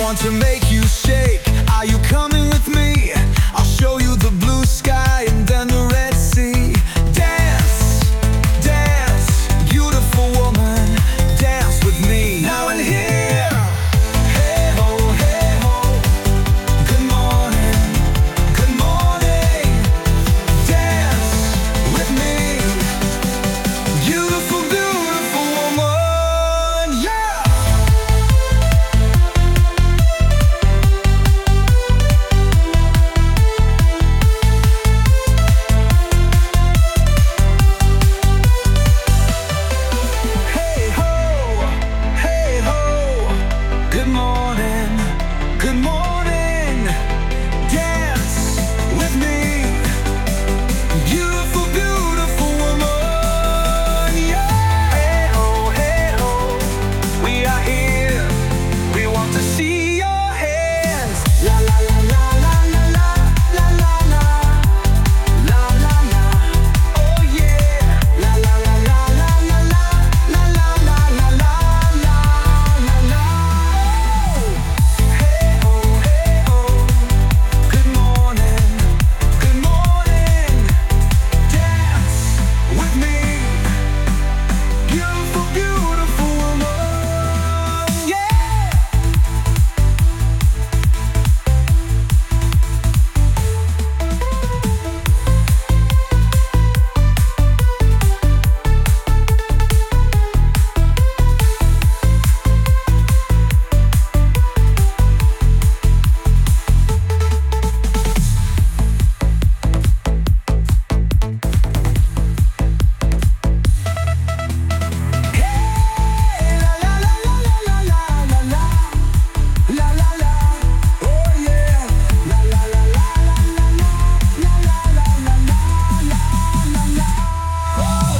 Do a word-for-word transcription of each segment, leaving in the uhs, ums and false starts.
want to make you shake. Are you coming with me? I'll show you the blue sky and then the Red Sea. Dance, dance, beautiful woman, dance with me. Now and here. Hey ho, hey ho. Good morning, good morning. Dance with me. Beautiful, beautiful woman, yeah. Hey ho, hey ho. Good morning, good morning. Dance with me. Beautiful, beautiful woman, yeah. Hey ho, hey ho. We are here. We want to see your hands. La la la la la la la la la la la la la. Oh yeah. La la la la la la la la la la la la la la. Hey ho, hey ho. Good morning, good morning. Dance with me. Beautiful, beautiful woman, yeah.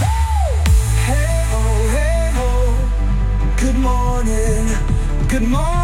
Good morning, good morning.